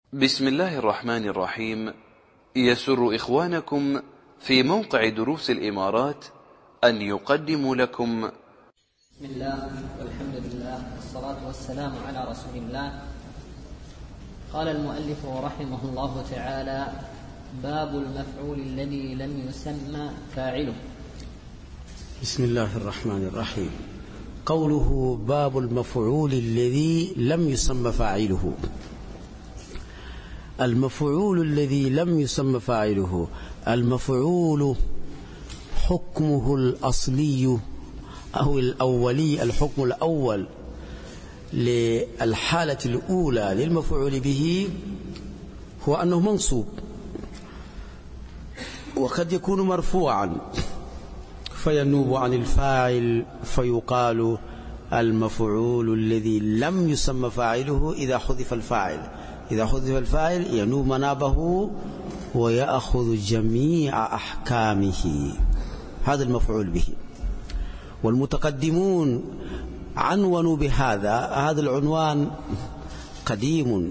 بسم الله الرحمن الرحيم. يسر إخوانكم في موقع دروس الإمارات أن يقدموا لكم بسم الله والحمد لله والصلاة والسلام على رسول الله. قال المؤلف رحمه الله تعالى: باب المفعول الذي لم يسمى فاعله. بسم الله الرحمن الرحيم. قوله باب المفعول الذي لم يسمى فاعله. المفعول الذي لم يسمى فاعله، المفعول حكمه الأصلي أو الأولي، الحكم الأول للحالة الأولى للمفعول به هو أنه منصوب، وقد يكون مرفوعا فينوب عن الفاعل فيقال المفعول الذي لم يسمى فاعله إذا حذف الفاعل. إذا حذف الفاعل ينوب منابه ويأخذ جميع أحكامه، هذا المفعول به. والمتقدمون عنونوا بهذا العنوان قديم،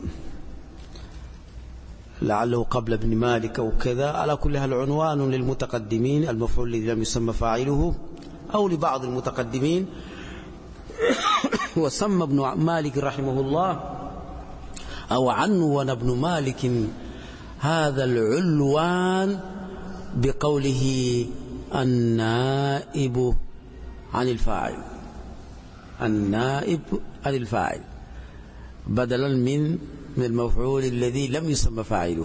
لعله قبل ابن مالك أو كذا. على كل هذا العنوان للمتقدمين المفعول الذي لم يسمى فاعله، أو لبعض المتقدمين. وسمى ابن مالك رحمه الله أو عنون ابن مالك هذا العنوان بقوله النائب عن الفاعل، النائب عن الفاعل، بدلا من المفعول الذي لم يسمى فاعله،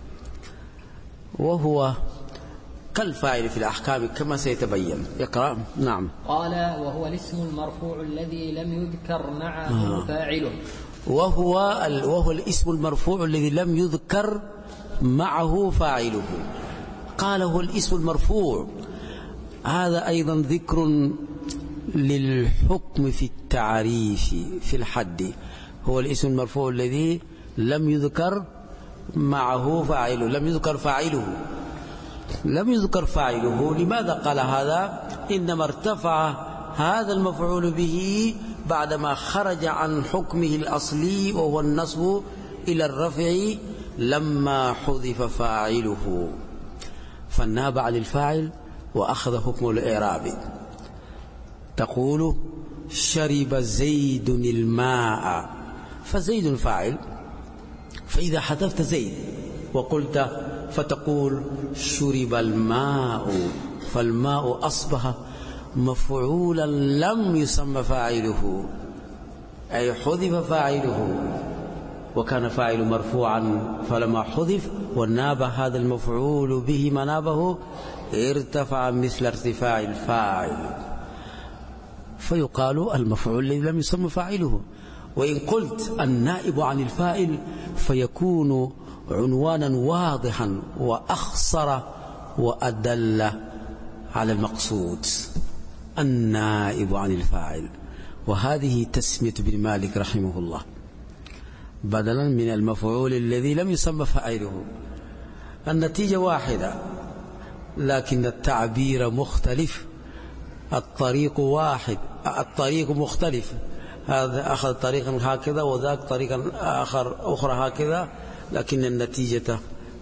وهو كالفاعل في الأحكام كما سيتبين. يقرأ. نعم. قال: وهو الاسم المرفوع الذي لم يذكر معه فاعله. وهو الاسم المرفوع الذي لم يذكر معه فاعله. قال هو الاسم المرفوع، هذا أيضا ذكر للحكم في التعريف في الحد. هو الاسم المرفوع الذي لم يذكر معه فاعله، لم يذكر فاعله. لم يذكر فاعله. لماذا قال هذا؟ إنما ارتفع هذا المفعول به بعدما خرج عن حكمه الأصلي وهو النصب إلى الرفع لما حذف فاعله، فناب عن الفاعل وأخذ حكم الإعراب. تقول شرب زيد الماء، فزيد فاعل، فإذا حذفت زيد وقلت فتقول شرب الماء، فالماء أصبح مفعولا لم يسمى فاعله، أي حذف فاعله، وكان فاعل مرفوعا، فلما حذف وناب هذا المفعول به منابه ارتفع مثل ارتفاع الفاعل، فيقال المفعول الذي لم يسمى فاعله. وإن قلت النائب عن الفاعل فيكون عنوانا واضحا وأخصر وأدل على المقصود، النائب عن الفاعل. وهذه تسمية ابن مالك رحمه الله، بدلا من المفعول الذي لم يسمى فاعله. النتيجة واحدة لكن التعبير مختلف، الطريق واحد، الطريق مختلف، هذا أخذ طريقا هكذا وذاك طريقا أخرى هكذا، لكن النتيجة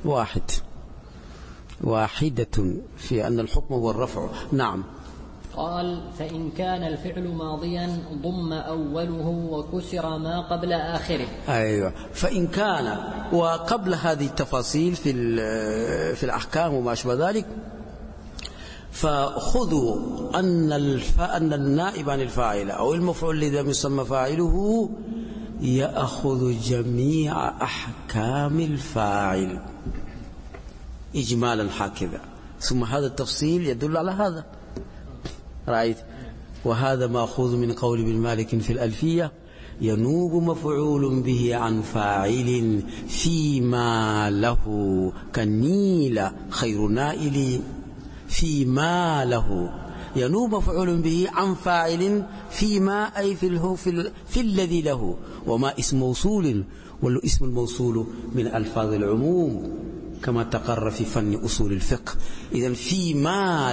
واحدة في أن الحكم هو الرفع. نعم. قال: فإن كان الفعل ماضيا ضم أوله وكسر ما قبل آخره. أيوة. فإن كان، وقبل هذه التفاصيل في الأحكام وما أشبه ذلك، فخذوا أن النائب عن الفاعل أو المفعول الذي لم يسمى فاعله يأخذ جميع أحكام الفاعل إجمالا هكذا، ثم هذا التفصيل يدل على هذا. رأيت؟ وهذا مأخوذ من قول ابن مالك في الألفية: ينوب مفعول به عن فاعل فيما له كالنيل خير نائل، فيما له ينوب مفعول به عن فاعل فيما أي في الذي له، وما اسم موصول، والاسم الموصول من ألفاظ العموم كما تقرر في فن أصول الفقه. إذن فيما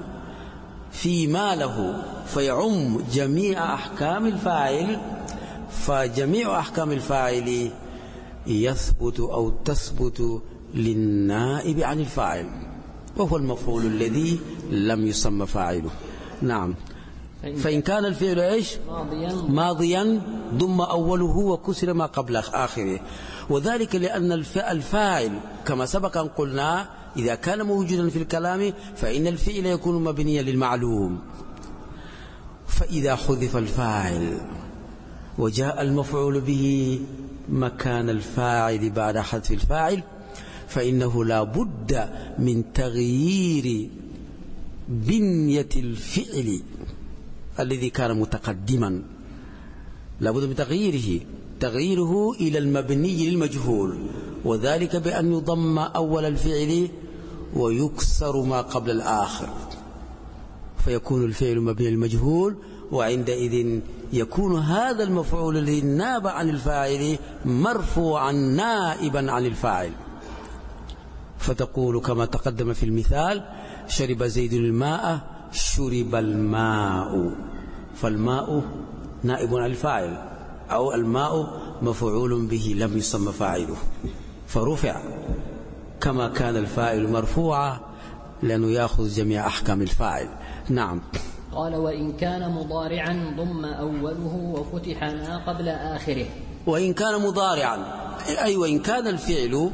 له فيعم جميع أحكام الفاعل، فجميع أحكام الفاعل يثبت أو تثبت للنائب عن الفاعل، وهو المفعول الذي لم يسمى فاعله. نعم. فإن كان الفعل إيش؟ ماضيا ضم أوله وكسر ما قبل آخره، وذلك لأن الفاعل كما سبق أن قلنا إذا كان موجودا في الكلام فإن الفعل يكون مبنيا للمعلوم، فإذا حذف الفاعل وجاء المفعول به مكان الفاعل بعد حذف الفاعل فإنه لا بد من تغيير بنية الفعل الذي كان متقدما، لا بد من تغييره إلى المبني للمجهول، وذلك بأن يضم أول الفعل ويكسر ما قبل الآخر فيكون الفعل مبني للمجهول، وعندئذ يكون هذا المفعول الذي ناب عن الفاعل مرفوعا نائبا عن الفاعل. فتقول كما تقدم في المثال: شرب زيد الماء، شرب الماء، فالماء نائب عن الفاعل، أو الماء مفعول به لم يسمى فاعله فرفع كما كان الفاعل مرفوعا لأنه يأخذ جميع أحكام الفاعل. نعم. قال: وإن كان مضارعا ضم أوله وفتح ما قبل آخره. وإن كان مضارعا أي وإن كان الفعل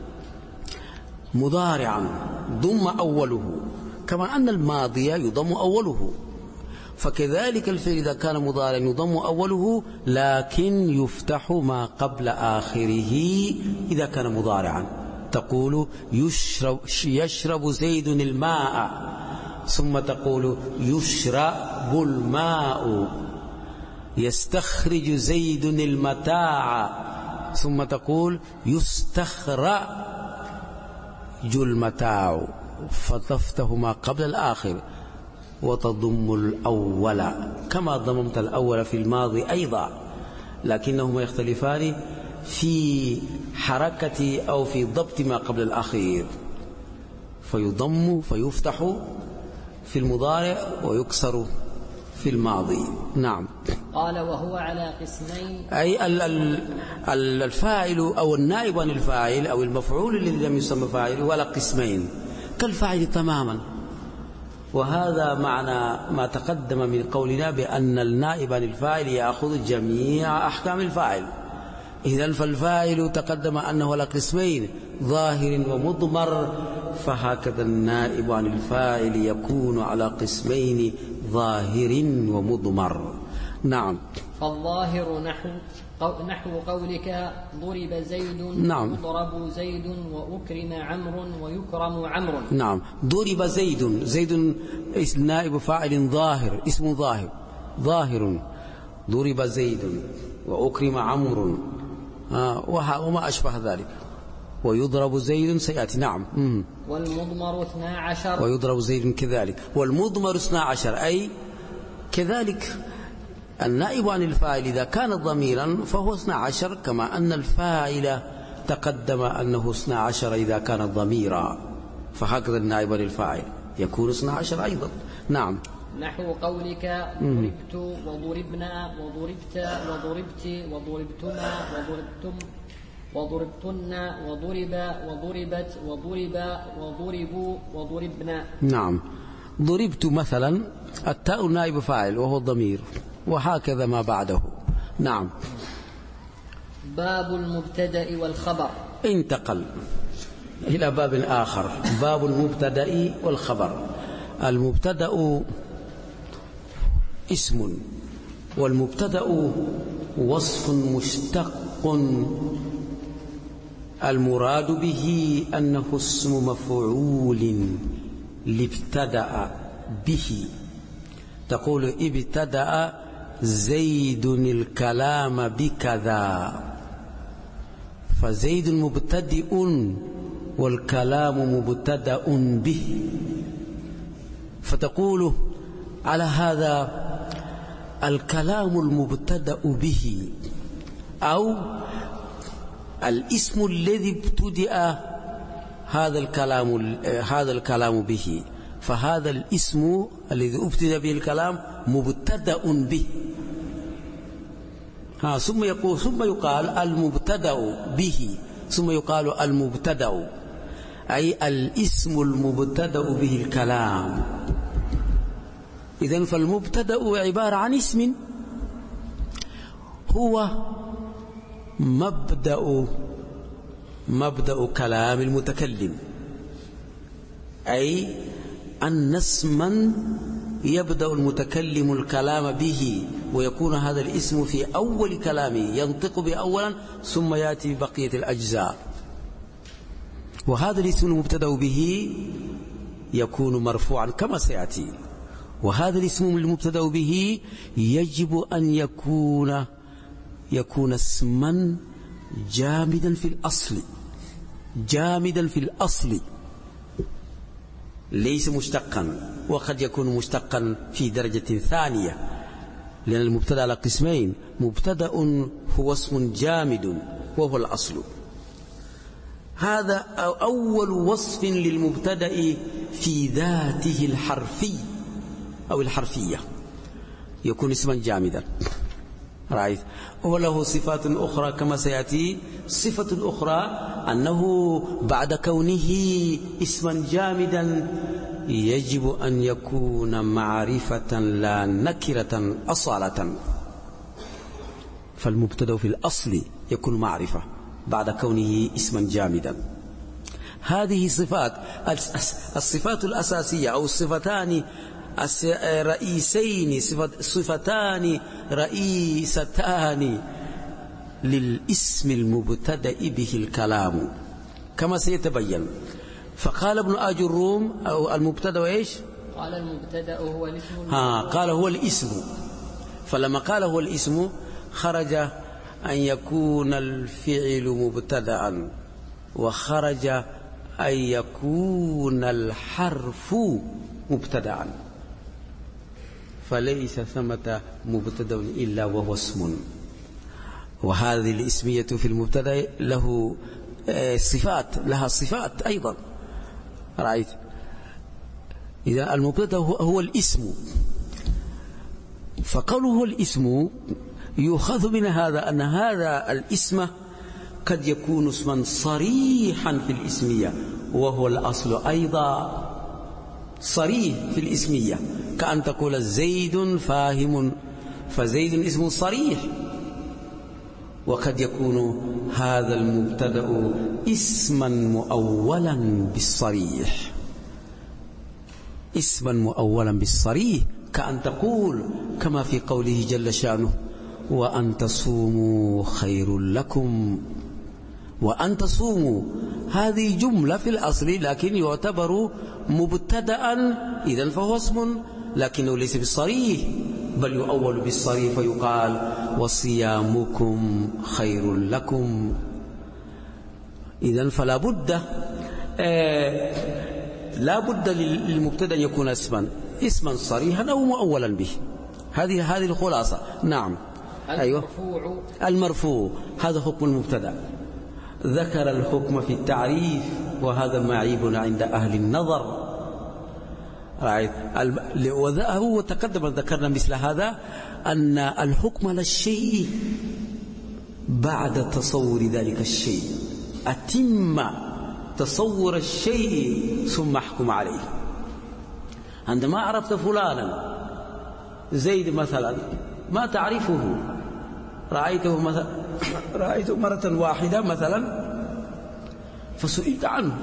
مضارعا ضم أوله، كما أن الماضي يضم أوله، فكذلك الفعل إذا كان مضارعا يضم أوله لكن يفتح ما قبل آخره إذا كان مضارعا. تقول: يشرب زيد الماء، ثم تقول: يشرب الماء. يستخرج زيد المتاع، ثم تقول: يستخرج المتاع، فتفتح ما قبل الآخر وتضم الأول كما ضممت الأول في الماضي أيضا، لكنهما يختلفان في حركة أو في ضبط ما قبل الأخير، فيضم فيفتح في المضارع ويكسر في الماضي. نعم. قال: وهو على قسمين، أي الفاعل أو النائب عن الفاعل أو المفعول الذي لم يسمى فاعله على قسمين كالفاعل تماما، وهذا معنى ما تقدم من قولنا بأن النائب عن الفاعل يأخذ جميع أحكام الفاعل. إذن فالفاعل تقدم أنه على قسمين: ظاهر ومضمر، فهكذا النائب عن الفاعل يكون على قسمين: ظاهر ومضمر. نعم. فالظاهر نحو قولك: ضرب زيد. نعم. يضرب زيد وأكرم عمرو ويكرم عمرو. نعم. ضرب زيد، زيد نائب فاعل ظاهر، اسم ظاهر. ضرب زيد وأكرم عمرو وما أشبه ذلك. ويضرب زيد سيأتي. نعم. والمضمر 12. ويضرب زيد كذلك. والمضمر 12 أي كذلك النائب عن الفاعل إذا كان ضميرا فهو 12، كما أن الفاعل تقدم أنه 12 إذا كان ضميرا، فهكذا النائب عن الفاعل يكون 12 أيضا. نعم. نحو قولك: ضربت وضربنا وضربت وضربت وضربتما وضربتم وضربتن وضرب وضربت وضرب وضربوا وضربنا. نعم. ضربت مثلا التاء نائب فاعل وهو الضمير، وهكذا ما بعده. نعم. باب المبتدأ والخبر. انتقل إلى باب آخر، باب المبتدأ والخبر. المبتدأ اسم، والمبتدأ وصف مشتق المراد به أنه اسم مفعول لابتدأ به. تقول: ابتدأ زيد الكلام بكذا، فزيد مبتدئ والكلام مبتدأ به، فتقول على هذا الكلام المبتدأ به أو الاسم الذي ابتدأ هذا الكلام به، فهذا الاسم الذي ابتدأ به الكلام مبتدأ به. ثم يقال المبتدأ به، ثم يقال المبتدأ، أي الاسم المبتدأ به الكلام. إذن فالمبتدأ عبارة عن اسم هو مبدأ كلام المتكلم، أي أن اسما يبدأ المتكلم الكلام به، ويكون هذا الاسم في أول كلامه، ينطق به أولا ثم يأتي بقية الأجزاء. وهذا الاسم المبتدأ به يكون مرفوعا كما سيأتي. وهذا الاسم المبتدأ به يجب أن يكون اسما جامدا في الأصل، ليس مشتقا، وقد يكون مشتقا في درجة ثانية، لأن المبتدأ على قسمين: مبتدأ هو اسم جامد وهو الأصل. هذا أول وصف للمبتدأ في ذاته الحرفي أو الحرفية، يكون اسما جامدا. رأيت؟ وله صفات أخرى كما سيأتي. صفة أخرى أنه بعد كونه اسما جامدا يجب أن يكون معرفة لا نكرة أصالة. فالمبتدأ في الأصل يكون معرفة بعد كونه اسما جامدا. هذه صفات الصفات الأساسية أو الصفتان رئيسين، صفتان رئيستان للاسم المبتدأ به الكلام كما سيتبين. فقال ابن آج الروم أو المبتدأ إيش؟ قال المبتدأ هو الاسم. قال هو الاسم. فلما قال هو الاسم خرج أن يكون الفعل مبتدأ، وخرج أن يكون الحرف مبتدأ، فليس ثمة مبتدأ إلا وهو اسم. وهذه الاسمية في المبتدأ لها صفات أيضا. رأيت؟ إذا المبتدأ هو الاسم، فقوله هو الاسم يؤخذ من هذا أن هذا الاسم قد يكون اسما صريحا في الاسمية، وهو الأصل أيضا صريح في الاسمية، كأن تقول زيد فاهم، فزيد اسم صريح. وقد يكون هذا المبتدأ اسما مؤولا بالصريح، اسما مؤولا بالصريح، كأن تقول كما في قوله جل شأنه: وأن تصوموا خير لكم. وأن تصوموا هذه جملة في الأصل، لكن يعتبر مبتدأ، إذن فهو اسم، لكنه ليس بالصريح، بل يؤول بالصريح فيقال: وصيامكم خير لكم. إذن فلا بد للمبتدأ أن يكون اسما صريحا أو مؤولا به. هذه الخلاصة. نعم. أيوة. المرفوع هذا حكم المبتدأ. ذكر الحكم في التعريف، وهذا معيب عند أهل النظر. وهو تقدم ذكرنا مثل هذا، أن الحكم للشيء بعد تصور ذلك الشيء، أتم تصور الشيء ثم احكم عليه. عندما عرفت فلانا زيد مثلا ما تعرفه، رأيته مرة واحدة مثلا، فسئلت عنه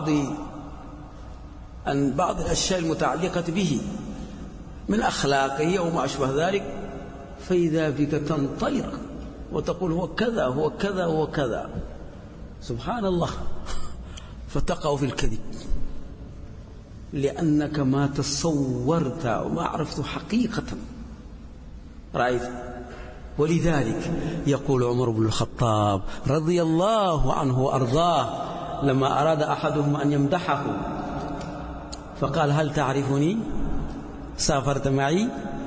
عن بعض الأشياء المتعلقة به من أخلاقه أو ما أشبه ذلك، فإذا بك تنطلق وتقول هو كذا هو كذا هو كذا. سبحان الله. فتقع في الكذب، لأنك ما تصورت وما عرفت حقيقة. رأيت؟ ولذلك يقول عمر بن الخطاب رضي الله عنه وأرضاه لما أراد أحدهم أن يمدحه فقال: هل تعرفني؟ سافرت معي؟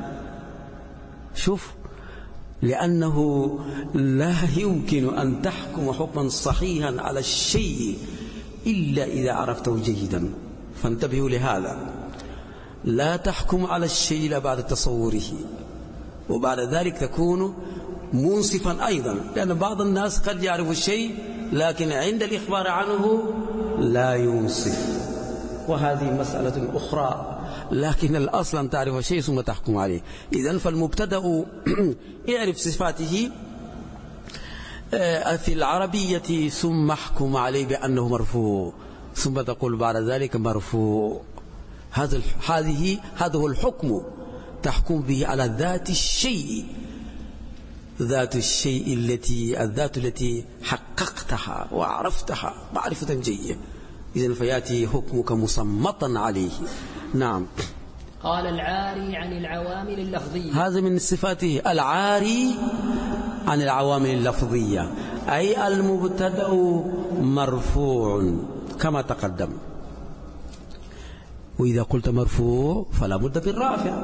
شوف، لأنه لا يمكن أن تحكم حكما صحيحا على الشيء إلا إذا عرفته جيدا. فانتبهوا لهذا، لا تحكم على الشيء إلا بعد تصوره، وبعد ذلك تكون منصفا أيضا، لأن بعض الناس قد يعرف الشيء لكن عند الإخبار عنه لا ينصف، وهذه مسألة أخرى، لكن الأصل أن تعرف الشيء ثم تحكم عليه. إذن فالمبتدأ اعرف صفاته في العربية ثم احكم عليه بأنه مرفوع، ثم تقول بعد ذلك مرفوع. هذا هو الحكم، تحكم به على ذات الشيء، ذات الشيء الذات التي حققتها وعرفتها معرفة جيدة، إذن فيأتي حكمك مصمتا عليه. نعم. قال العاري عن العوامل اللفظية، هذا من صفاته، العاري عن العوامل اللفظية، أي المبتدأ مرفوع كما تقدم. وإذا قلت مرفوع فلا بد بالرافع،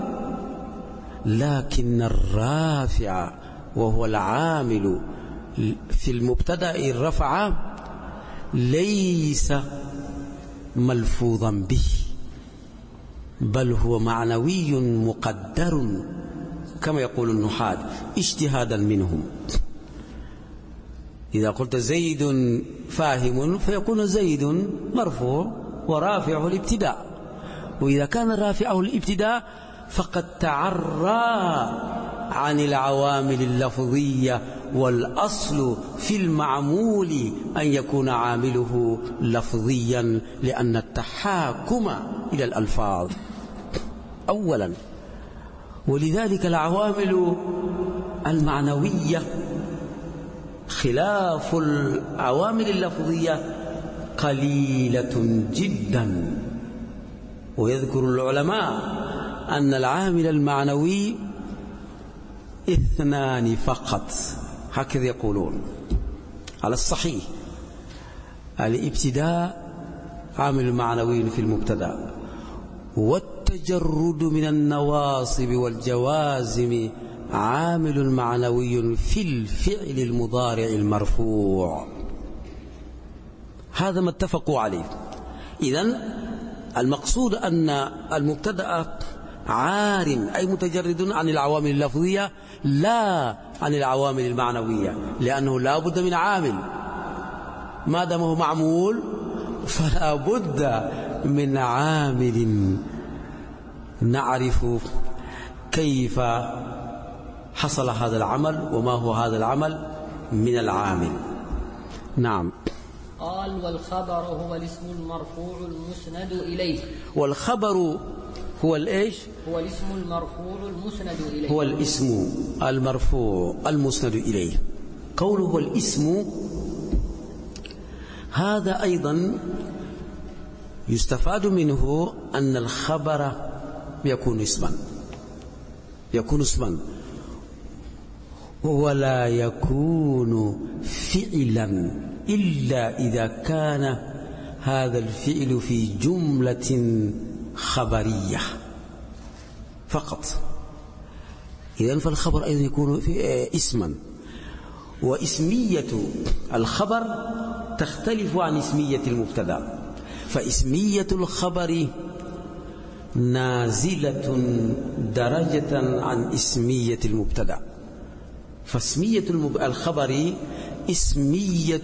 لكن الرافع وهو العامل في المبتدأ الرفع ليس ملفوظا به، بل هو معنوي مقدر كما يقول النحاة اجتهادا منهم. إذا قلت زيد فاهم فيكون زيد مرفوع ورافعه الابتداء، وإذا كان رافعه الابتداء فقد تعرى عن العوامل اللفظية، والأصل في المعمول أن يكون عامله لفظيا، لأن التحاكم إلى الألفاظ أولا. ولذلك العوامل المعنوية خلاف العوامل اللفظية قليلة جدا. ويذكر العلماء أن العامل المعنوي 2 فقط، هكذا يقولون على الصحيح. الابتداء عامل معنوي في المبتدأ، والتجرد من النواصب والجوازم عامل معنوي في الفعل المضارع المرفوع. هذا ما اتفقوا عليه. إذن المقصود أن المبتدأ عار أي متجرد عن العوامل اللفظية لا عن العوامل المعنوية، لأنه لا بد من عامل، ما دام هو معمول فلا بد من عامل نعرف كيف حصل هذا العمل وما هو هذا العمل من العامل. نعم. قال والخبر هو الاسم المرفوع المسند إليه. والخبر هو الإيش؟ هو الاسم المرفوع المسند إليه. هو الاسم المرفوع المسند إليه. قوله هو الاسم، هذا أيضا يستفاد منه أن الخبر يكون اسما ولا يكون فعلا إلا إذا كان هذا الفعل في جملة خبرية فقط. إذن فالخبر أيضا يكون اسما. واسمية الخبر تختلف عن اسمية المبتدأ، فاسمية الخبر نازلة درجة عن اسمية المبتدأ. فاسمية الخبر اسمية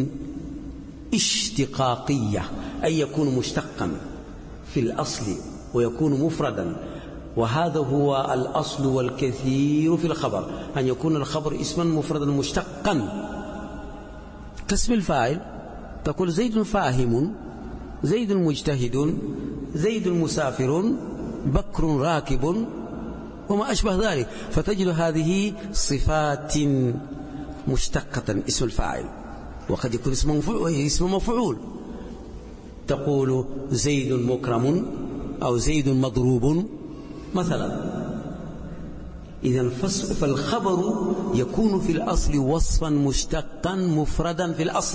اشتقاقية، أي يكون مشتقا في الأصل ويكون مفردا، وهذا هو الأصل والكثير في الخبر، أن يكون الخبر اسما مفردا مشتقا كاسم الفاعل. تقول زيد فاهم، زيد مجتهد، زيد مسافر، بكر راكب، وما أشبه ذلك. فتجد هذه صفات مشتقة اسم الفاعل، وقد يكون اسم مفعول. تقول زيد مكرم أو زيد مضروب مثلا. إذن فالخبر يكون في الأصل وصفا مشتقا مفردا في الأصل،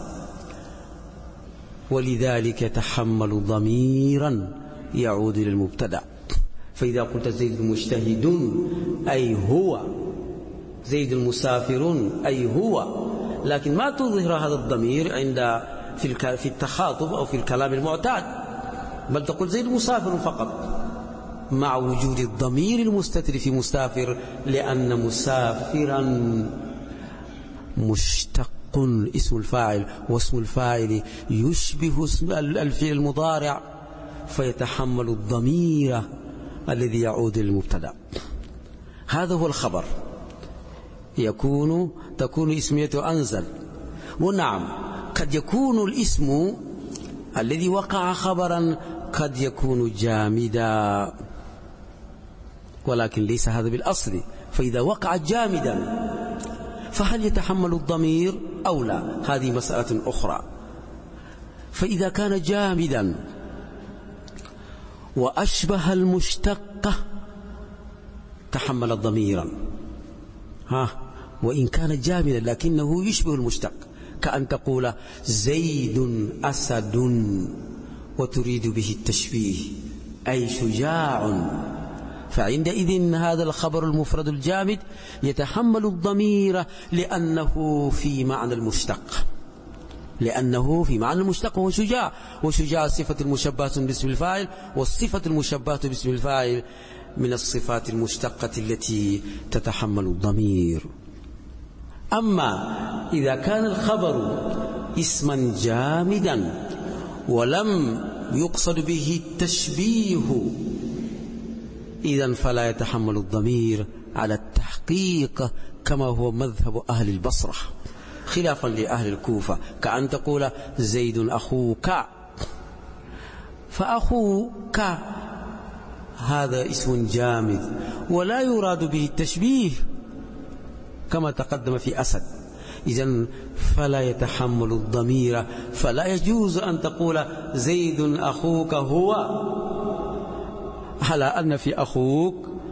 ولذلك يتحمل ضميرا يعود إلى المبتدأ. فإذا قلت زيد مجتهد أي هو، زيد مسافر أي هو، لكن ما تظهر هذا الضمير في التخاطب أو في الكلام المعتاد، بل تقول زيد مسافر فقط. مع وجود الضمير المستتر في مسافر، لأن مسافرا مشتق اسم الفاعل، واسم الفاعل يشبه اسم الفعل المضارع، فيتحمل الضمير الذي يعود للمبتدا. هذا هو الخبر، تكون اسميته أنزل. ونعم قد يكون الاسم الذي وقع خبرا قد يكون جامدا، ولكن ليس هذا بالأصل. فإذا وقع جامدا فهل يتحمل الضمير أو لا؟ هذه مسألة أخرى. فإذا كان جامدا وأشبه المشتقة تحمل ضميرا، وإن كان جامدا لكنه يشبه المشتق، كأن تقول زيد أسد وتريد به التشبيه أي شجاع، فعندئذ هذا الخبر المفرد الجامد يتحمل الضمير لأنه في معنى المشتق، وهو شجاع، وشجاع صفة المشبهة باسم الفاعل، والصفة المشبهة باسم الفاعل من الصفات المشتقة التي تتحمل الضمير. أما إذا كان الخبر اسما جامدا ولم يقصد به التشبيه، إذن فلا يتحمل الضمير على التحقيق، كما هو مذهب أهل البصرة خلافا لأهل الكوفة، كأن تقول زيد أخوك، فأخوك هذا اسم جامد ولا يراد به التشبيه كما تقدم في أسد، إذن فلا يتحمل الضمير، فلا يجوز أن تقول زيد أخوك هو، على أن في أخوك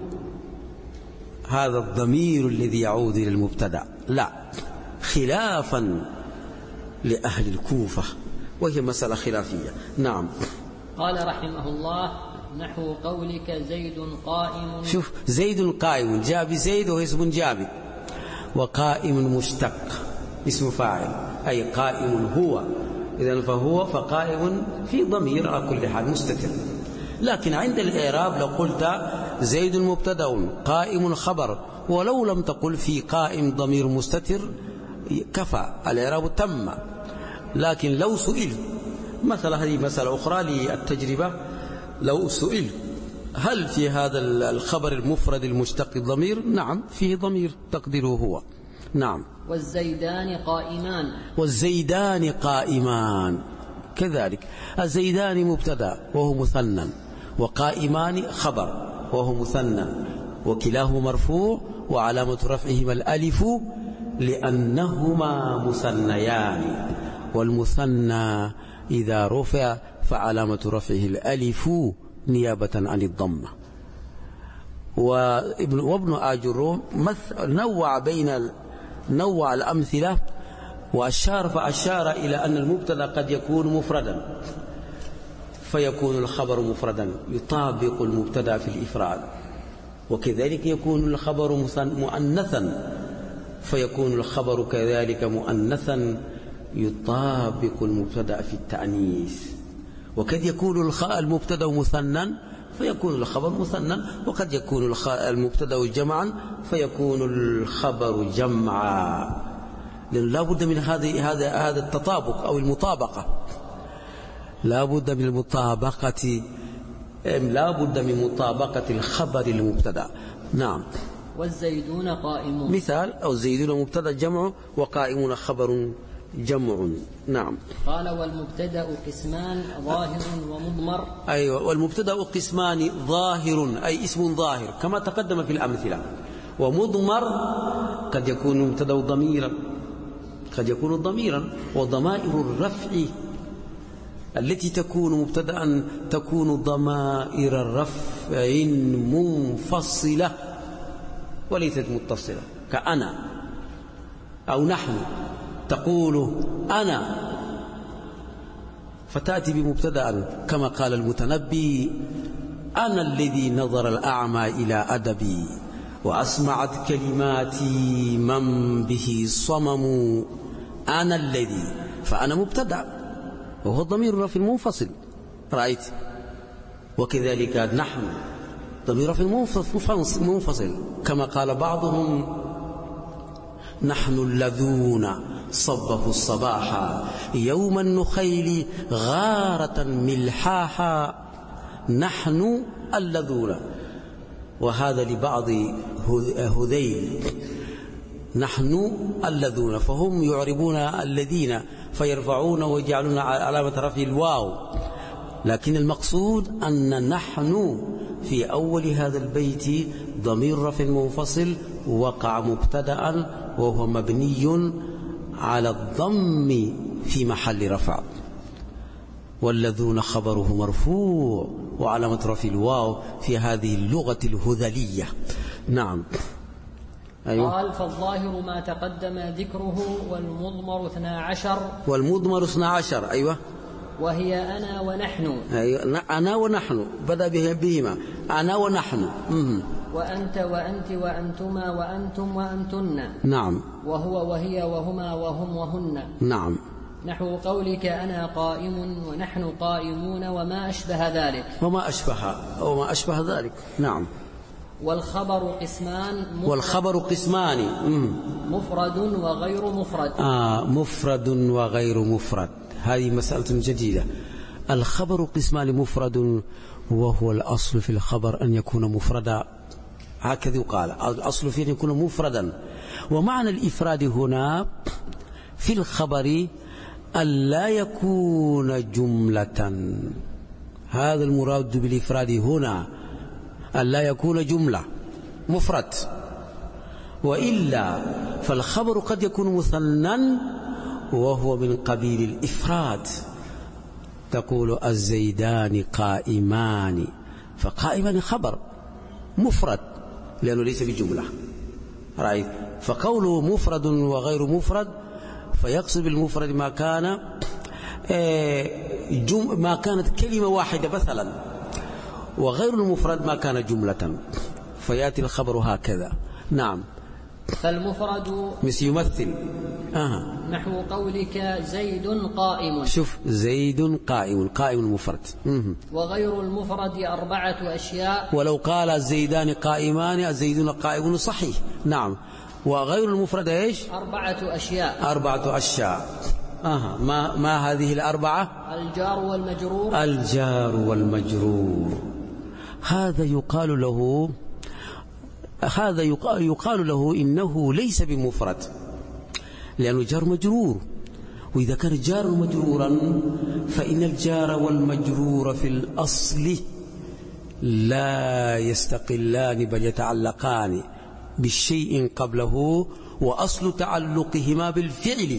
هذا الضمير الذي يعود إلى المبتدأ، لا، خلافا لأهل الكوفة، وهي مسألة خلافية. نعم. قال رحمه الله: نحو قولك زيد قائم. شوف، زيد قائم جاء بزيد وهو اسم جامد، وقائم مشتق اسم فاعل أي قائم هو، إذن فقائم في ضمير على كل حال مستتر. لكن عند الإعراب لو قلت زيد مبتدأ قائم خبر، ولو لم تقل في قائم ضمير مستتر كفى، الإعراب تم. لكن لو سئل مثلا، هذه مسألة أخرى للتجربة، لو سئل هل في هذا الخبر المفرد المشتق ضمير؟ نعم فيه ضمير تقديره هو. نعم. والزيدان قائمان كذلك، الزيدان مبتدا وهو مثنى، وقائمان خبر وهو مثنى، وكلاهما مرفوع، وعلامة رفعهما الألف لأنهما مثنيان، والمثنى إذا رفع فعلامة رفعه الألف نيابة عن الضمة. وابن آجروم نوع الأمثلة فأشار إلى أن المبتدا قد يكون مفردا فيكون الخبر مفردا يطابق المبتدا في الإفراد، وكذلك يكون الخبر مؤنثا فيكون الخبر كذلك مؤنثا يطابق المبتدا في التأنيث، وقد يكون المبتدا مثنى فيكون الخبر مثنى، وقد يكون المبتدا جمعا فيكون الخبر جمعا، لأن لا بد من هذا التطابق أو المطابقة، لا بد من مطابقة الخبر المبتدا. نعم. والزيدون قائمون مثال، أو الزيدون مبتدا جمع وقائمون خبر جمع. نعم. قال: والمبتدا قسمان ظاهر ومضمر. أيوة، والمبتدا قسمان ظاهر أي اسم ظاهر كما تقدم في الأمثلة، ومضمر قد يكون مبتدا ضميرا، وضمائر الرفع التي تكون مبتدا تكون ضمائر الرفع منفصلة وليست متصلة، كأنا أو نحن، تقول أنا فتأتي بمبتدا كما قال المتنبي: أنا الذي نظر الأعمى إلى أدبي وأسمعت كلماتي من به صمم، أنا الذي، فأنا مبتدا وهو ضمير في المنفصل، رأيت. وكذلك نحن، ضمير رفع منفصل، كما قال بعضهم: نحن الذون صبه الصباحا يوم النخيل غارة ملحاحا، نحن الذون. وهذا لبعض هذيل، نحن الذون، فهم يعربون الذين فيرفعون ويجعلون علامة رفع الواو، لكن المقصود أن نحن في أول هذا البيت ضمير رفع منفصل وقع مبتدأ وهو مبني على الضم في محل رفع، والذون خبره مرفوع وعلامة رفع الواو في هذه اللغة الهذلية. نعم. أيوة. قال: فالظاهر ما تقدم ذكره، والمضمر 12. والمضمر 12. أيوة. وهي أنا ونحن. أيوة. أنا ونحن بدأ بهما، أنا ونحن. وأنت وأنت وأنتما وأنتم وأنتن. نعم. وهو وهي وهما وهم وهن. نعم. نحو قولك أنا قائم ونحن قائمون وما أشبه ذلك. وما أشبه ذلك. نعم. والخبر قسمان. مفرد وغير مفرد. مفرد وغير مفرد، هذه مسألة جديدة. الخبر قسمان مفرد، وهو الأصل في الخبر أن يكون مفردا، هكذا قال، الأصل فيه أن يكون مفردا. ومعنى الإفراد هنا في الخبر أن لا يكون جملة، هذا المراد بالإفراد هنا، أن لا يكون جملة مفرد، وإلا فالخبر قد يكون مثنى وهو من قبيل الإفراد. تقول الزيدان قائمان، فقائمان خبر مفرد لأنه ليس بجملة، رأيت؟ فقوله مفرد وغير مفرد فيقصد بالمفرد ما كانت كلمة واحدة مثلا، وغير المفرد ما كان جملة، فيأتي الخبر هكذا. نعم. فالمفرد يمثل نحو قولك زيد قائم. شوف، زيد قائم، قائم مفرد. وغير المفرد 4 أشياء. ولو قال الزيدان قائمان الزيدون قائمون صحيح. نعم. وغير المفرد ايش؟ 4 أشياء. 4 أشياء. ما هذه الأربعة؟ الجار والمجرور. الجار والمجرور. هذا يقال له إنه ليس بمفرد لأنه جار مجرور، وإذا كان جار مجرورا فإن الجار والمجرور في الأصل لا يستقلان بل يتعلقان بالشيء قبله، وأصل تعلقهما بالفعل،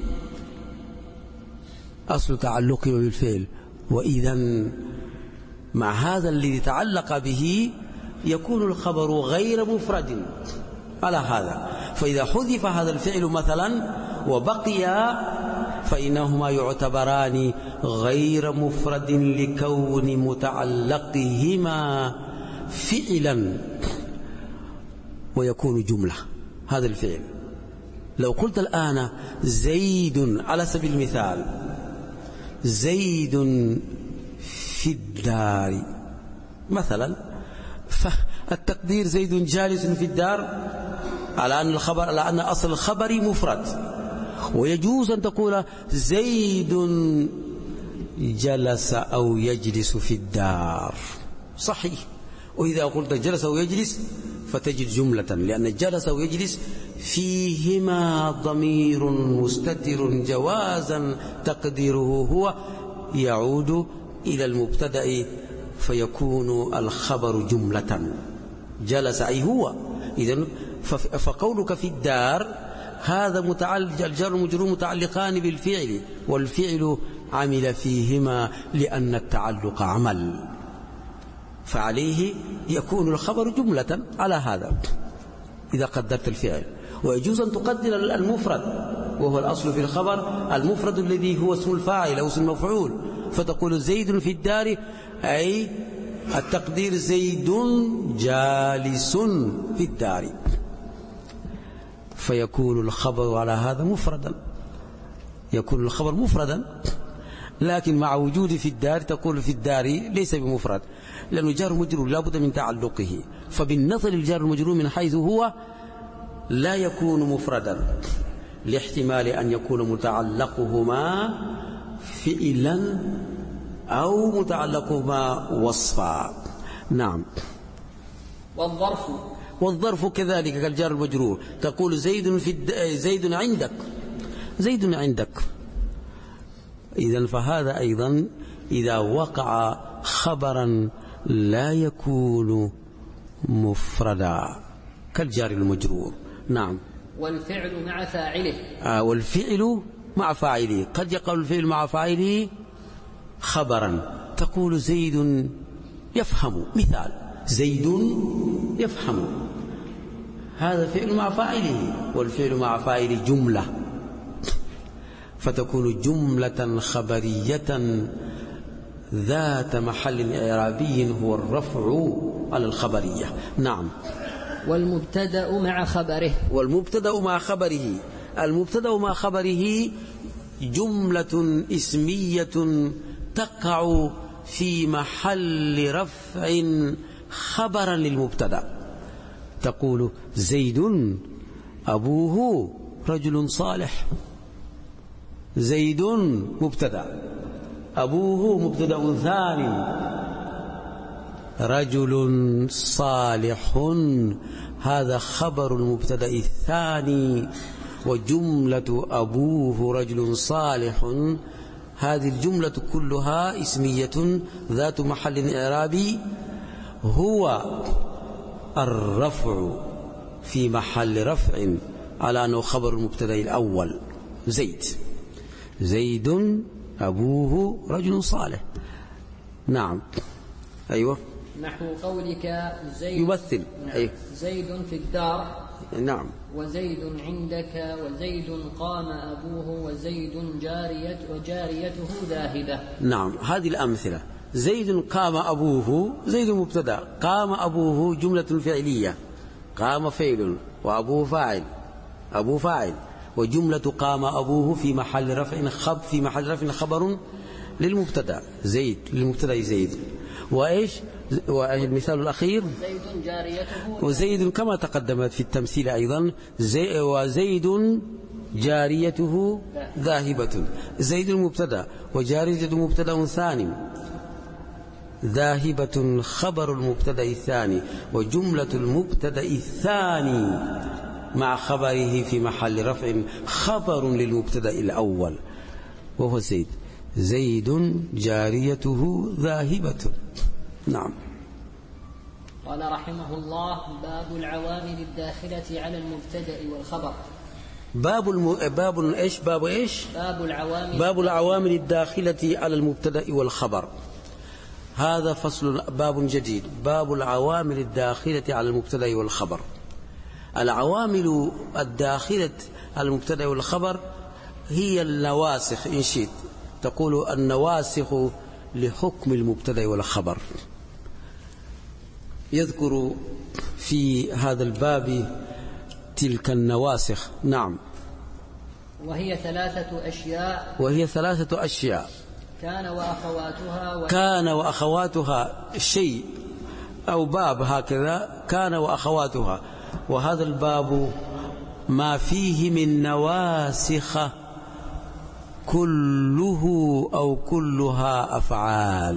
أصل تعلقهما بالفعل. وإذا مع هذا الذي تعلق به يكون الخبر غير مفرد على هذا. فإذا حذف هذا الفعل مثلا وبقي فإنهما يعتبران غير مفرد لكون متعلقهما فعلا ويكون جملة. هذا الفعل لو قلت الآن زيد على سبيل المثال، زيد في الدار مثلا، فالتقدير زيد جالس في الدار على أن أصل الخبر مفرد، ويجوز أن تقول زيد جلس أو يجلس في الدار صحيح. وإذا قلت جلس أو يجلس فتجد جملة، لأن جلس أو يجلس فيهما ضمير مستتر جوازا تقديره هو يعود إلى المبتدأ فيكون الخبر جملة. جلس أي هو. إذن فقولك في الدار هذا الجار والمجرور متعلقان بالفعل، والفعل عمل فيهما لأن التعلق عمل، فعليه يكون الخبر جملة على هذا إذا قدرت الفعل. ويجوز أن تقدر المفرد وهو الأصل في الخبر، المفرد الذي هو اسم الفاعل أو اسم المفعول، فتقول زيد في الدار أي التقدير زيد جالس في الدار، فيكون الخبر على هذا مفردا، يكون الخبر مفردا. لكن مع وجود في الدار تقول في الدار ليس بمفرد، لأنه جار مجرور لا بد من تعلقه، فبالنظر الجار المجرور من حيث هو لا يكون مفردا لاحتمال أن يكون متعلقهما فعلا أو متعلقهما وصفا. نعم. والظرف كذلك كالجار المجرور، تقول زيد عندك، زيد عندك. إذن فهذا أيضا إذا وقع خبرا لا يكون مفردا كالجار المجرور. نعم. والفعل مع فاعله. والفعل مع فاعله، قد يقع الفعل مع فاعله خبرا، تقول زيد يفهم، مثال زيد يفهم، هذا فعل مع فاعله، والفعل مع فاعله جملة، فتكون جملة خبرية ذات محل إعرابي هو الرفع على الخبرية. نعم. والمبتدأ مع خبره. والمبتدأ مع خبره، المبتدأ مع خبره جملة اسمية تقع في محل رفع خبرا للمبتدأ، تقول زيد أبوه رجل صالح، زيد مبتدأ، أبوه مبتدأ ثاني، رجل صالح هذا خبر المبتدأ الثاني، وجملة أبوه رجل صالح هذه الجملة كلها اسمية ذات محل إعرابي هو الرفع في محل رفع على أنه خبر المبتدأ الأول زيد أبوه رجل صالح. نعم. أيوة. نحو قولك زيد يمثل. أيوة. زيد في الدار. نعم. وزيد عندك، وزيد قام أبوه، وزيد وجاريته ذاهبة. نعم. هذه الأمثلة. زيد قام أبوه، زيد مبتدأ، قام أبوه جملة فعلية، قام فعل وأبوه فاعل، أبوه فاعل، وجملة قام أبوه في محل رفع خبر للمبتدأ زيد، للمبتدأ زيد. وإيش والمثال الأخير زيد جاريته، وزيد كما تقدمت في التمثيل أيضا وزيد جاريته ذاهبة، زيد المبتدأ وجاريته مبتدأ ثاني، ذاهبة خبر المبتدأ الثاني، وجملة المبتدأ الثاني مع خبره في محل رفع خبر للمبتدأ الأول وهو زيد جاريته ذاهبة. نعم. قال رحمه الله: باب العوامل الداخلة على المبتدأ والخبر. باب العوامل الداخلة على المبتدأ والخبر. هذا فصل، باب جديد، باب العوامل الداخلة على المبتدأ والخبر. العوامل الداخلة على المبتدأ والخبر هي النواسخ، إن شئت تقول النواسخ لحكم المبتدأ والخبر. يذكر في هذا الباب تلك النواسخ. نعم. وهي ثلاثة أشياء كان وأخواتها شيء أو باب هكذا، كان وأخواتها، وهذا الباب ما فيه من نواسخ كله أو كلها أفعال،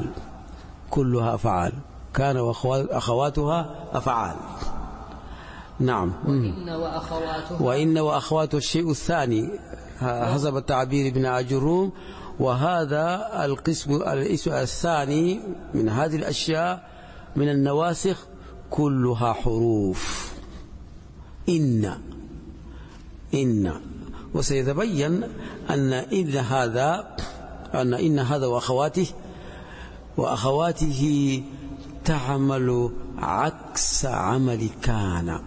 كان وأخواتها أفعال. نعم. وإن وأخواتها الشيء الثاني حسب التعبير ابن عجروم، وهذا القسم الثاني من هذه الأشياء من النواسخ كلها حروف إن، وسيتبين أن إن هذا وأخواته تعمل عكس عمل كان،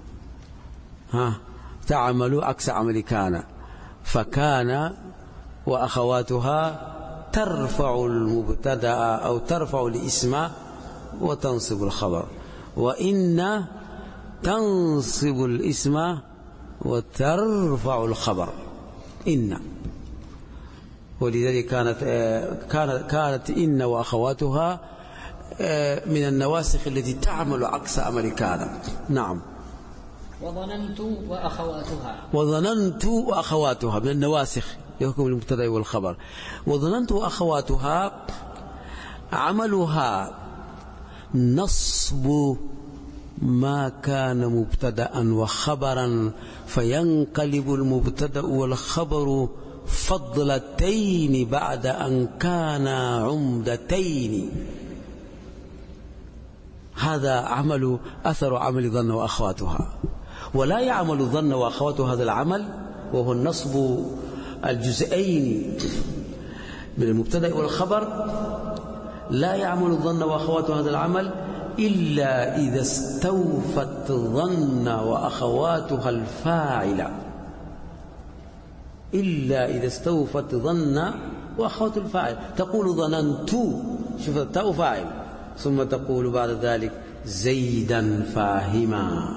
تعمل عكس عمل كان، فكان وأخواتها ترفع المبتدأ أو ترفع الاسم وتنصب الخبر، وإن تنصب الاسم وترفع الخبر. إن ولذلك كانت إن وأخواتها من النواسخ التي تعمل عكس عمل كان. نعم. وظننت وأخواتها. وظننت وأخواتها من النواسخ يحكم المبتدأ والخبر. وظننت وأخواتها عملها نصب ما كان مبتدأ وخبرا، فينقلب المبتدأ والخبر فضلتين بعد أن كانا عمدتين. هذا أثر عمل ظن وأخواتها. ولا يعمل ظن وأخواتها هذا العمل وهو النصب الجزئين من المبتدأ والخبر، لا يعمل الظن وأخواته هذا العمل إلا إذا استوفت ظن وأخواتها الفاعل، إلا إذا استوفت ظن وأخوات الفاعل. تقول ظننت، شوف التاء فاعل، ثم تقول بعد ذلك زيدا فاهما.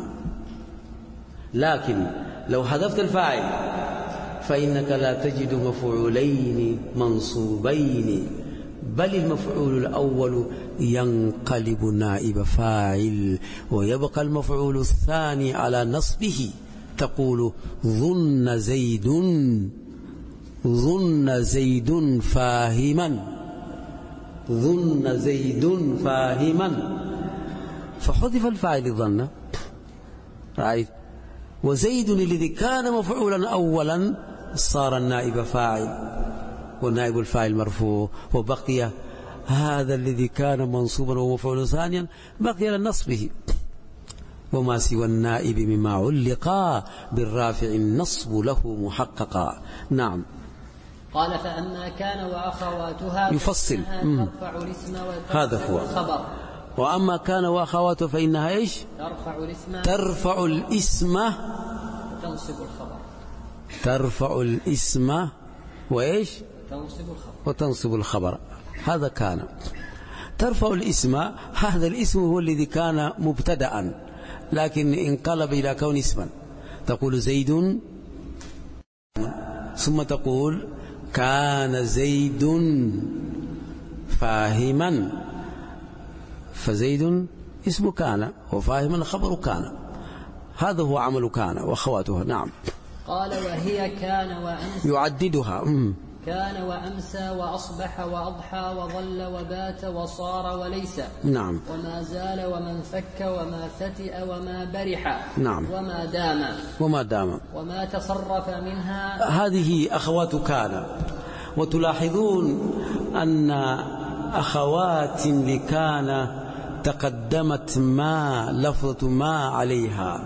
لكن لو حذفت الفاعل فإنك لا تجد مفعولين منصوبين، بل المفعول الأول ينقلب نائب فاعل ويبقى المفعول الثاني على نصبه. تقول ظن زيد فاهما، ظن زيد فاهما، فحذف الفاعل ظن، رأيت؟ وزيد الذي كان مفعولا أولا صار النائب فاعل، والنائب الفاعل مرفوع، وبقي هذا الذي كان منصوبا ومفعول ثانيا بقي لنصبه. وما سوى النائب مما علق بالرافع النصب له محققا. نعم. قال فأما كان وأخواتها يفصل ترفع الاسم هذا هو الخبر. وأما كان وأخواته فإنها إيش؟ ترفع الاسم وتنصب الخبر. ترفع الاسم وإيش؟ وتنصب الخبر. هذا كان ترفع الاسم. هذا الاسم هو الذي كان مبتدأ لكن انقلب إلى كون اسما. تقول زيد، ثم تقول كان زيد فاهما، فزيد اسم كان وفاهما خبر كان. هذا هو عمل كان وأخواتها. نعم. قال وهي كان وأمسى، يعددها كان وأمسى وأصبح وأضحى وظل وبات وصار وليس. نعم. وما زال وما انفك وما فتئ وما برح. نعم. وما دام وما تصرف منها. هذه أخوات كان. وتلاحظون أن أخوات لكان تقدمت ما لفظة ما عليها،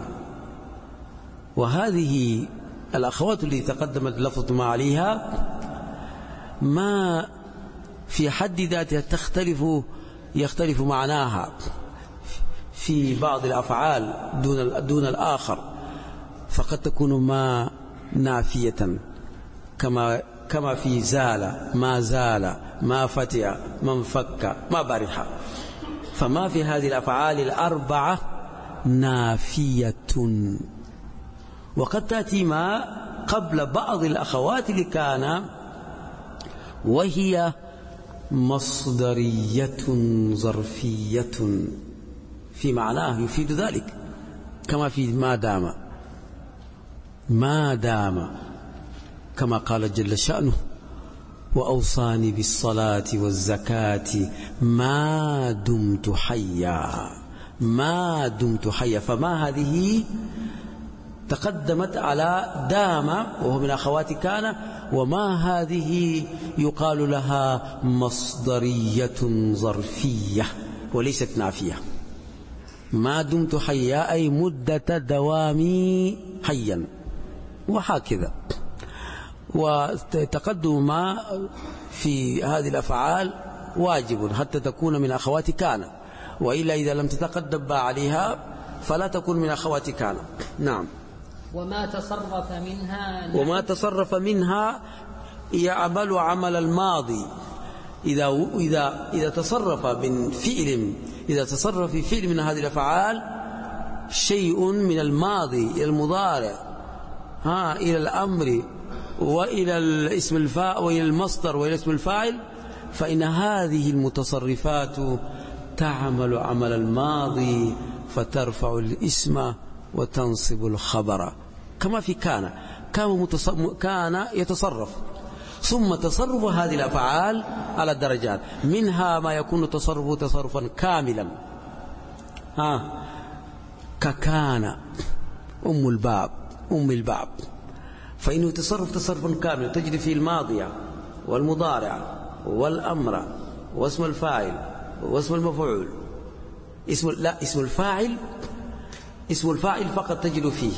وهذه الأخوات التي تقدمت لفظة ما عليها ما في حد ذاتها يختلف معناها في بعض الأفعال دون الآخر، فقد تكون ما نافية كما في زال، ما زال، ما فتئ، ما انفك، ما برح. فما في هذه الأفعال الأربعة نافية. وقد تأتي ما قبل بعض الأخوات لكان وهي مصدرية ظرفية في معناه يفيد ذلك، كما في ما دام كما قال جل شأنه وأوصاني بالصلاة والزكاة ما دمت حيا. ما دمت حيا، فما هذه تقدمت على دام وهو من أخوات كان، وما هذه يقال لها مصدرية ظرفية وليست نافية. ما دمت حيا أي مدة دوامي حيا، وهكذا. وتقدم ما في هذه الأفعال واجب حتى تكون من أخوات كان، وإلا إذا لم تتقدم عليها فلا تكون من أخوات كان. نعم. وما تصرف منها يعمل عمل الماضي. إذا تصرف من فعل، إذا تصرف في فعل من هذه الأفعال شيء من الماضي إلى المضارع إلى الأمر وإلى الاسم الفاعل وإلى المصدر وإلى اسم الفاعل، فإن هذه المتصرفات تعمل عمل الماضي فترفع الاسم وتنصب الخبر، كما في كان يتصرف. ثم تصرف هذه الأفعال على درجات، منها ما يكون تصرفا كاملا، ككان أم الباب، فإنه تصرفا كاملا، تجري فيه الماضية والمضارع والأمر واسم الفاعل واسم المفعول. اسم الفاعل فقط تجد فيه،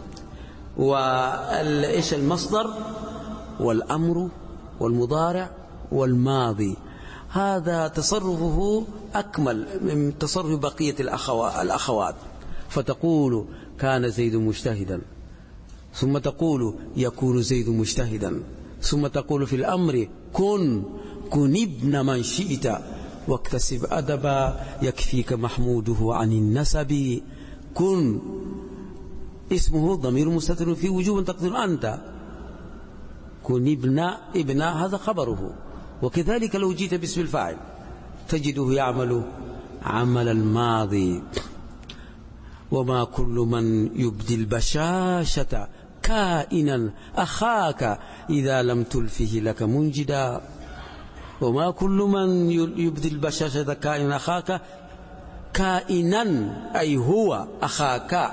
وإيش المصدر والأمر والمضارع والماضي. هذا تصرفه أكمل من تصرف بقية الأخوات. فتقول كان زيد مجتهدا، ثم تقول يكون زيد مجتهدا، ثم تقول في الأمر كن ابن من شئت واكتسب أدبا يكفيك محموده عن النسب. كن اسمه ضمير مستتر في وجوب تقدر أنت، كن ابن هذا خبره. وكذلك لو جيت باسم الفاعل تجده يعمل عمل الماضي. وما كل من يبدي البشاشة كائنا أخاك إذا لم تلفه لك منجدا. وما كل من يبدي البشاشة كائنا أخاك، كائنا أي هو أخاك،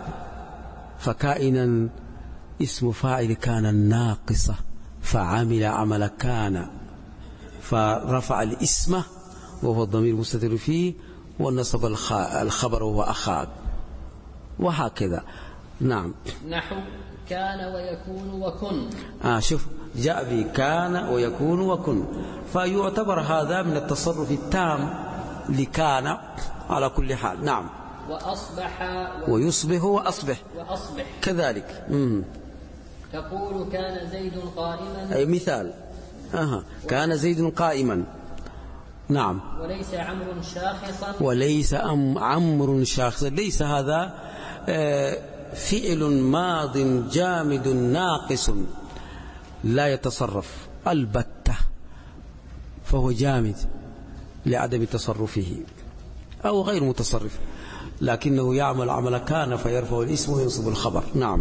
فكائنا اسم فاعل كان الناقصة فعمل عمل كان، فرفع الاسم وهو الضمير مستتر فيه، ونصب الخبر وهو أخاك، وهكذا. نعم. نحو كان ويكون وكن. شوف جاء به كان ويكون وكن، فيعتبر هذا من التصرف التام لكان على كل حال. نعم. وأصبح ويصبح وأصبح كذلك. تقول كان زيد قائما، أي مثال. كان زيد قائما. نعم. وليس عمرو شاخصا. وليس عمرو شاخصا، ليس هذا فعل ماض جامد ناقص لا يتصرف البتة، فهو جامد لعدم تصرفه أو غير متصرف، لكنه يعمل عمل كان فيرفع الاسم وينصب الخبر. نعم.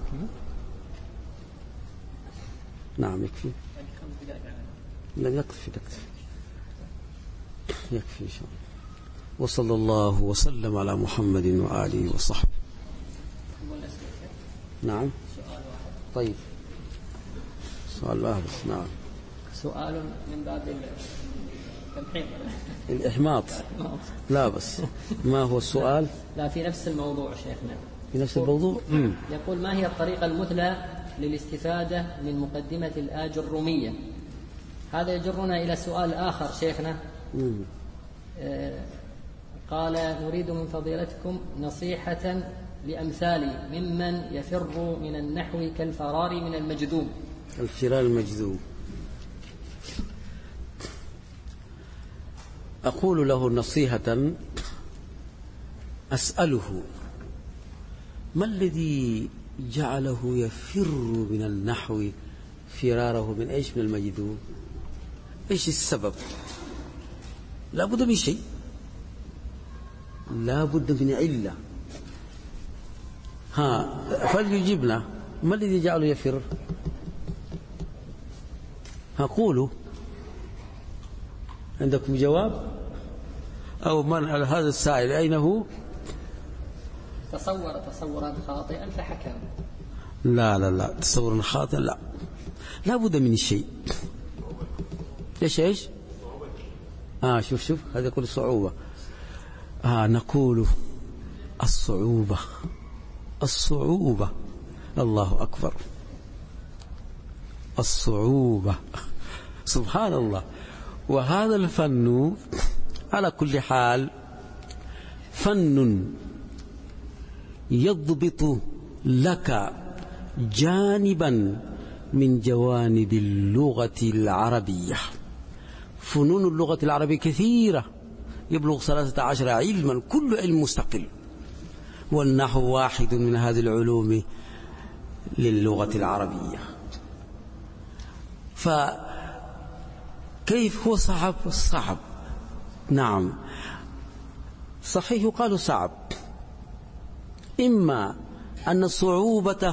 نعم يكفي. لا يكفي إن شاء الله. وصلى الله وسلم على محمد وآله وصحبه. نعم. طيب سؤال واحد. نعم. سؤال من باب الإحماط. لا بس ما هو السؤال؟ لا في نفس الموضوع شيخنا. في نفس الموضوع. يقول ما هي الطريقة المثلى للاستفادة من مقدمة الآجرمية؟ هذا يجرنا إلى سؤال آخر شيخنا. قال نريد من فضيلتكم نصيحة لأمثالي ممن يفر من النحو كالفرار من المجذوب. الفرار المجذوب. أقول له نصيحة، أسأله ما الذي جعله يفر من النحو فراره من إيش؟ من المجذوب. إيش السبب؟ لا بد من شيء، لا بد من علة. فليجيبنا ما الذي جعله يفر؟ قولوا عندكم جواب؟ أو من هذا السائل أين هو؟ تصورا خاطئا فحكم. لا تصورا خاطئا لا بد من شيء. ايش شوف هذا يقول الصعوبة. نقول الصعوبة. الله أكبر. الصعوبة سبحان الله. وهذا الفن على كل حال فن يضبط لك جانبا من جوانب اللغة العربية. فنون اللغة العربية كثيرة يبلغ 13 علما، كل علم مستقل، والنحو واحد من هذه العلوم للغة العربية. فكيف هو صعب؟ صعب، نعم صحيح يقال صعب. إما أن الصعوبة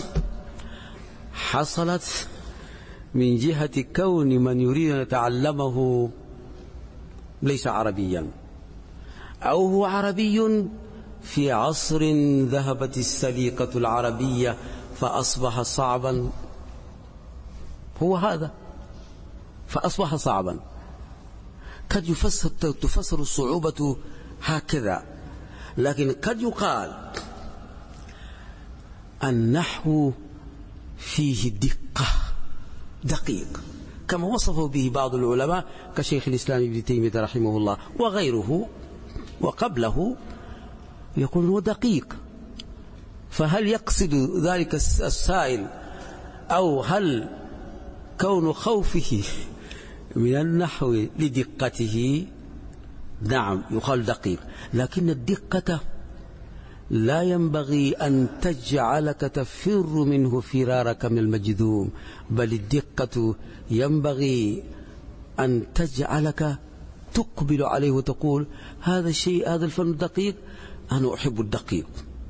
حصلت من جهة كون من يريد أن يتعلمه ليس عربيا، أو هو عربي في عصر ذهبت السليقة العربية فأصبح صعبا، هو هذا فأصبح صعبا. قد تفسر الصعوبة هكذا، لكن قد يقال النحو فيه دقيق كما وصفه به بعض العلماء كشيخ الإسلام ابن تيمية رحمه الله وغيره وقبله، يقول هو دقيق. فهل يقصد ذلك السائل، أو هل كون خوفه من النحو لدقته؟ نعم يقال دقيق، لكن الدقة لا ينبغي أن تجعلك تفر منه فرارك من المجذوم، بل الدقة ينبغي أن تجعلك تقبل عليه وتقول هذا الشيء، هذا الفن دقيق، أنا أحب الدقيق.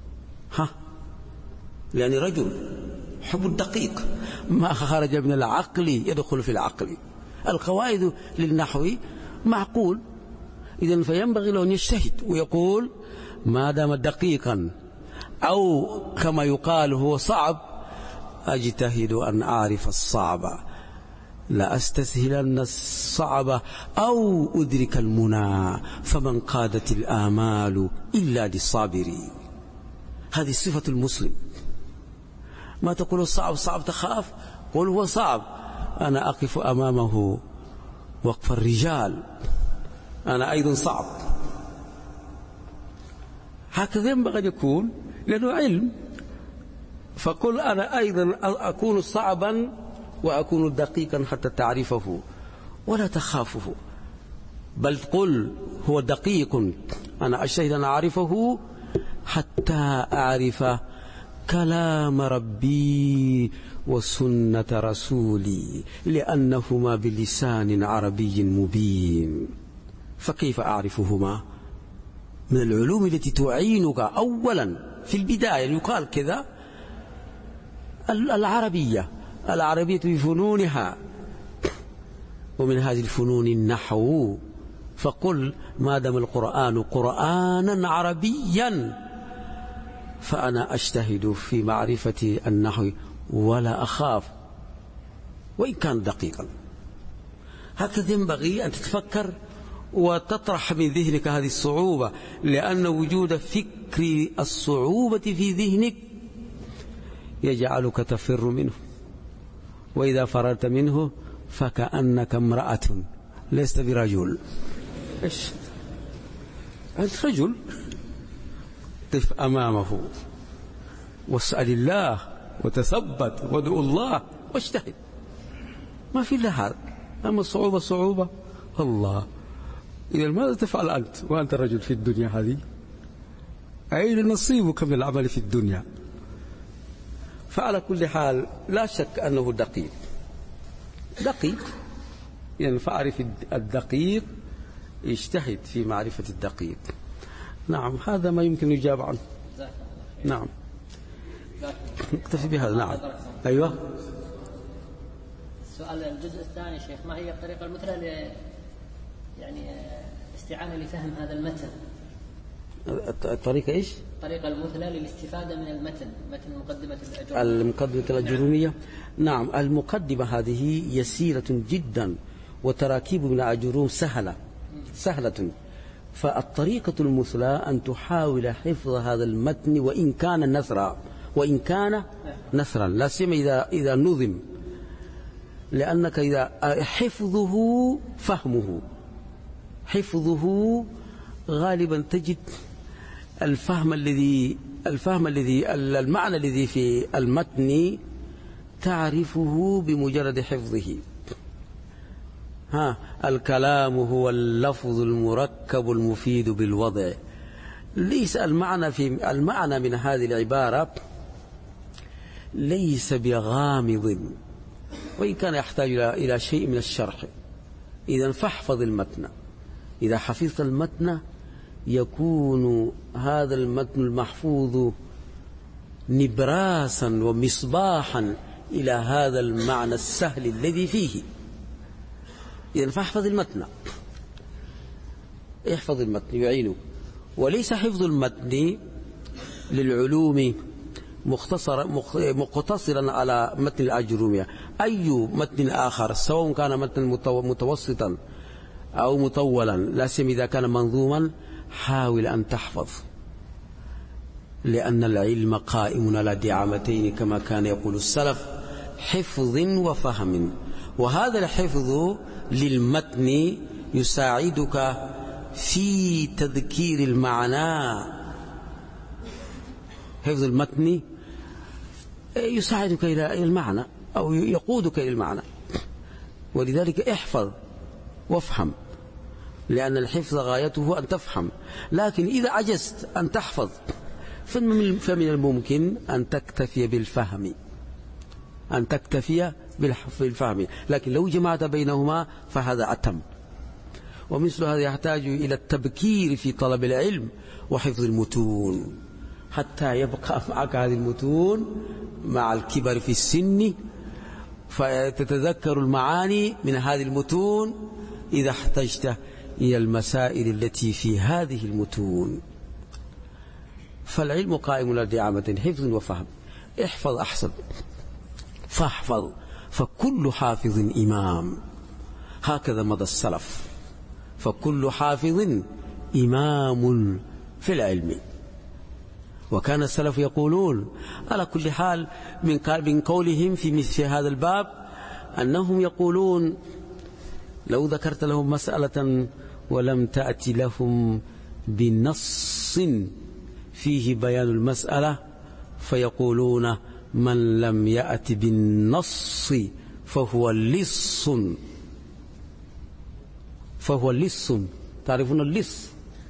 لأن رجل يحب الدقيق، ما خرج من العقل يدخل في العقل. القواعد للنحو معقول، إذن فينبغي له أن يجتهد ويقول ما دام دقيقا أو كما يقال هو صعب، أجتهد أن أعرف الصعب، لا أستسهلن الصعب أو أدرك المنى، فمن قادت الآمال إلا للصابرين. هذه صفة المسلم. ما تقول الصعب صعب تخاف، قل هو صعب، أنا أقف أمامه وقف الرجال، أنا أيضا صعب. هكذا ينبغي أن يكون، لأنه علم. فقل أنا أيضا أكون صعبا وأكون دقيقا حتى تعرفه ولا تخافه، بل قل هو دقيق، أنا أجتهد أن أعرفه حتى أعرف كلام ربي وسنة رسولي، لأنهما بلسان عربي مبين. فكيف أعرفهما؟ من العلوم التي تعينك أولا في البداية، يقال كذا العربية بفنونها، ومن هذه الفنون النحو. فقل ما دام القرآن قرآنا عربيا فأنا أجتهد في معرفة النحو ولا أخاف وإن كان دقيقا. هكذا ينبغي أن تتفكر وتطرح من ذهنك هذه الصعوبة، لأن وجود فكر الصعوبة في ذهنك يجعلك تفر منه، وإذا فررت منه فكأنك امرأة لست برجل. إيش؟ أنت رجل، قف أمامه واسأل الله وتثبت وادعو الله واجتهد، ما في إلا هذا. أما الصعوبة صعوبة الله. إذا ماذا تفعل أنت وأنت رجل في الدنيا هذه؟ أين نصيبك من العمل في الدنيا؟ فعلى كل حال لا شك أنه دقيق يعني فأعرف الدقيق، اجتهد في معرفة الدقيق. نعم هذا ما يمكن يجاب عنه. نعم نكتفي بهذا. نعم أيوة. السؤال الجزء الثاني شيخ، ما هي الطريقة المثلى يعني استعانة لفهم هذا المتن؟ الطريقة إيش؟ الطريقة المثلى للاستفادة من المتن، متن مقدمة الأجرومية. المقدمة الأجرومية. نعم المقدمة هذه يسيرة جدا، وتراكيب من أجروم سهلة. فالطريقة المثلى أن تحاول حفظ هذا المتن وإن كان نثرا، لا سيما إذا نظم، لأنك إذا حفظه غالبا تجد المعنى الذي في المتن تعرفه بمجرد حفظه. الكلام هو اللفظ المركب المفيد بالوضع. ليس المعنى من هذه العبارة ليس بغامض وإن كان يحتاج إلى شيء من الشرح. إذا فاحفظ المتن. إذا حفظت المتن يكون هذا المتن المحفوظ نبراسا ومصباحا إلى هذا المعنى السهل الذي فيه. إذا فاحفظ المتن. احفظ المتن يعينك. وليس حفظ المتن للعلوم مقتصرا على متن الأجرومية. أي متن آخر سواء كان متنا متوسطا أو مطولا، لا سيما إذا كان منظوما، حاول أن تحفظ، لأن العلم قائم على دعامتين كما كان يقول السلف: حفظ وفهم. وهذا الحفظ للمتن يساعدك في تذكير المعنى. حفظ المتن يساعدك إلى المعنى أو يقودك إلى المعنى، ولذلك احفظ وافهم، لأن الحفظ غايته أن تفهم. لكن إذا عجزت أن تحفظ فمن الممكن أن تكتفي بالفهم، بالفهم. لكن لو جمعت بينهما فهذا أتم. ومثل هذا يحتاج إلى التبكير في طلب العلم وحفظ المتون، حتى يبقى معك هذه المتون مع الكبر في السن، فتتذكر المعاني من هذه المتون إذا احتجت إلى المسائل التي في هذه المتون. فالعلم قائم على دعامة: حفظ وفهم. احفظ أحسن، فاحفظ، فكل حافظ إمام. هكذا مضى السلف، فكل حافظ إمام في العلم. وكان السلف يقولون على كل حال من قولهم في مثل هذا الباب أنهم يقولون: لو ذكرت لهم مسألة ولم تأتي لهم بنص فيه بيان المسألة، فيقولون: من لم يأتي بالنص فهو لص. تعرفون اللص؟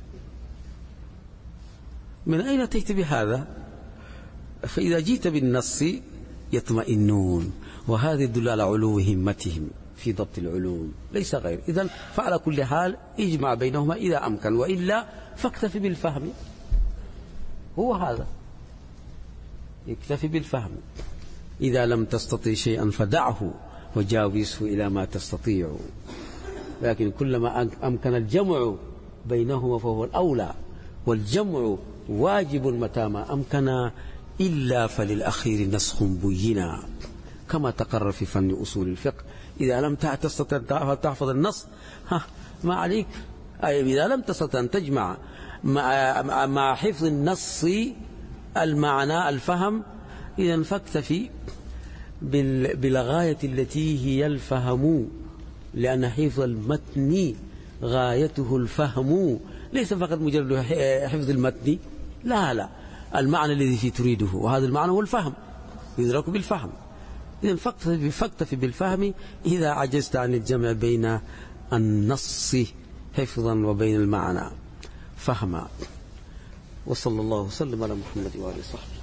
من أين أتيت بهذا؟ فإذا جئت بالنص يطمئنون، وهذا يدل على علو همتهم في ضبط العلوم، ليس غير. إذن فعلى كل حال اجمع بينهما إذا أمكن، وإلا فاكتفي بالفهم. هو هذا، اكتفي بالفهم. إذا لم تستطيع شيئا فدعه وجاوزه إلى ما تستطيع، لكن كلما أمكن الجمع بينهما فهو الأولى، والجمع واجب متى ما أمكن، إلا فللأخير نسخ بينا، كما تقرر في فن أصول الفقه: إذا لم تستطع تحفظ النص ما عليك. إذا لم تستطع أن تجمع مع حفظ النص المعنى الفهم، إذا فاكتفي بالغاية التي هي الفهم، لأن حفظ المتن غايته الفهم، ليس فقط مجرد حفظ المتن، لا، المعنى الذي فيه تريده، وهذا المعنى هو الفهم، يدرك بالفهم. إذن فاكتفي بالفهم إذا عجزت عن الجمع بين النص حفظا وبين المعنى فهما. وصلى الله وسلم على محمد وآله وصحبه.